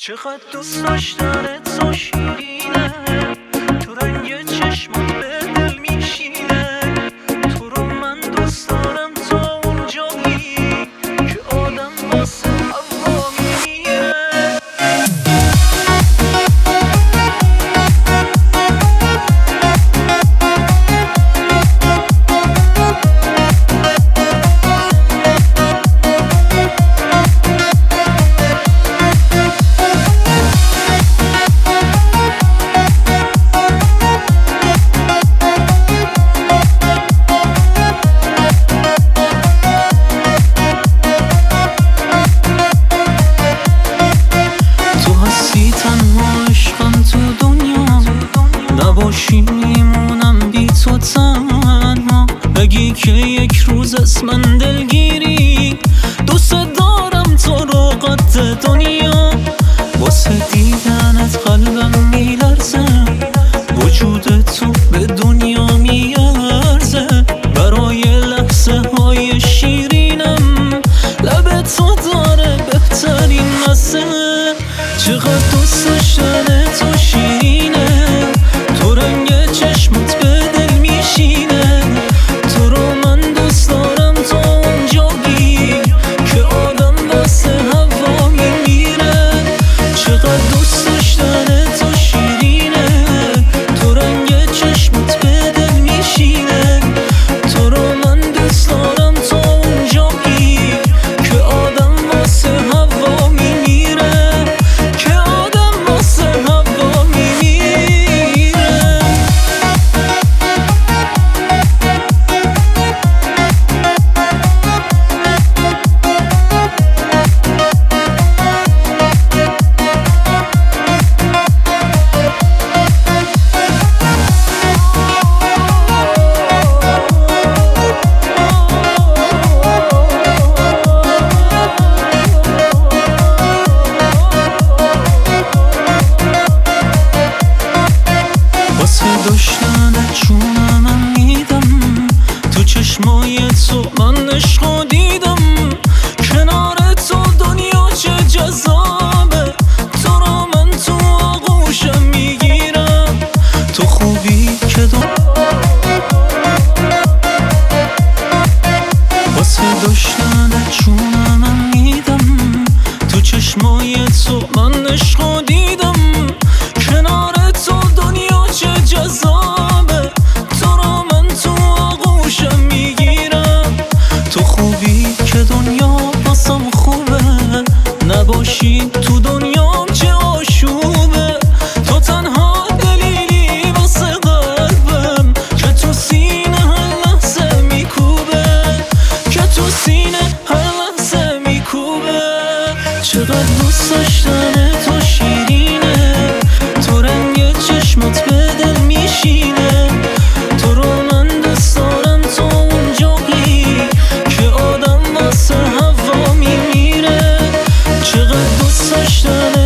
چقدر دوست داشتن تو شیرینه، تو رنگ چشمات به دل میشینه. تو رو من دوست دارم تا اون جایی که آدم واسه هوا میمیره. نباشی میمونم بی تو تنها، بگی که یک روز از من دلگیری. دوست دارم تو رو قد دنیا، واسه دیدنت قلبم میلرزه، وجود تو به دنیا میارزه. برای لحظه های شیرینم لب تو داره بهترین مزه. چقدر دوست داشتن تو شیرینه، تو رنگ چشمت به دل میشینه. تو رو من دوست دارم تا اون جایی که آدم واسه هوا میمیره. چقدر دوست داشتن تو شیرینه، تو رنگ چشمت به دل میشینه. تو رو من دوست دارم تا اون جایی که آدم واسه هوا میمیره، که آدم واسه هوا میمیره. واسه داشتنت جونم من میدم، تو چشمای تو من عشقو دیدم. کنار تو دنیا چه جذابه، تو رو من تو آغوشم میگیرم. تو خوبی که واسه داشتنت جونم من میدم، تو چشمای تو من عشقو دیدم. کنار تو دنیا چه جذابه، تو رو من تو آغوشم میگیرم. تو خوبی که دنیا واسم خوبه، نباشی تو دنیام چه آشوبه. تو تنها دلیلی واسه قلبم که تو سینه هر لحظه میکوبه، که تو سینه هر لحظه میکوبه. چقدر دوست داشتن تو شیرینه، تو رنگ چشمات به دل میشینه. تو رو من دوست دارم تا اون جایی که آدم واسه هوا میمیره. چقدر دوست داشتن